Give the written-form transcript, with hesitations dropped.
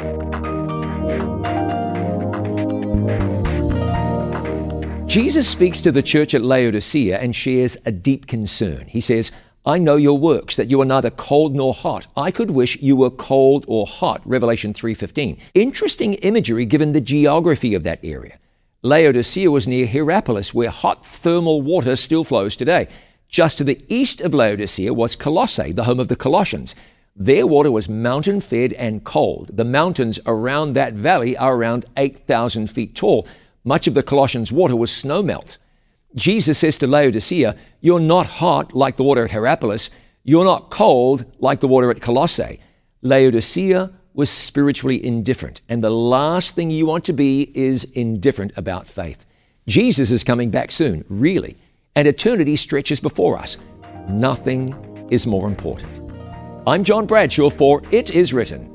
Jesus speaks to the church at Laodicea and shares a deep concern. He says, I know your works, that you are neither cold nor hot. I could wish you were cold or hot. Revelation 3:15. Interesting imagery given the geography of that area. Laodicea was near Hierapolis, where hot thermal water still flows today. Just to the east of Laodicea was Colossae, the home of the Colossians. Their water was mountain-fed and cold. The mountains around that valley are around 8,000 feet tall. Much of the Colossians' water was snowmelt. Jesus says to Laodicea, you're not hot like the water at Hierapolis. You're not cold like the water at Colossae. Laodicea was spiritually indifferent, and the last thing you want to be is indifferent about faith. Jesus is coming back soon, really, and eternity stretches before us. Nothing is more important. I'm John Bradshaw for It Is Written.